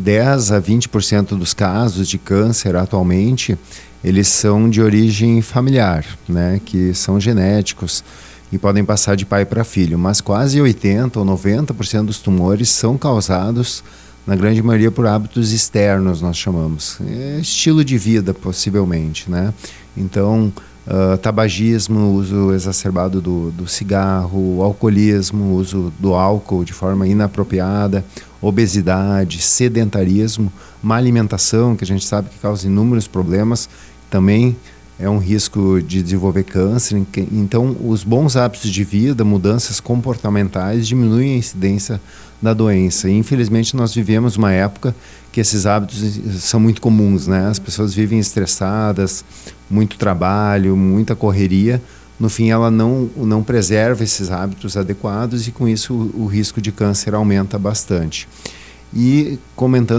10 a 20% dos casos de câncer atualmente, eles são de origem familiar, né, que são genéticos e podem passar de pai para filho, mas quase 80 ou 90% dos tumores são causados, na grande maioria, por hábitos externos, nós chamamos. Estilo de vida, possivelmente, né? Então, tabagismo, uso exacerbado do cigarro, alcoolismo, uso do álcool de forma inapropriada, obesidade, sedentarismo, má alimentação, que a gente sabe que causa inúmeros problemas, também é um risco de desenvolver câncer. Então, os bons hábitos de vida, mudanças comportamentais, diminuem a incidência da doença. E, infelizmente, nós vivemos uma época que esses hábitos são muito comuns, né? As pessoas vivem estressadas, muito trabalho, muita correria. No fim, ela não preserva esses hábitos adequados e, com isso, o risco de câncer aumenta bastante. E, comentando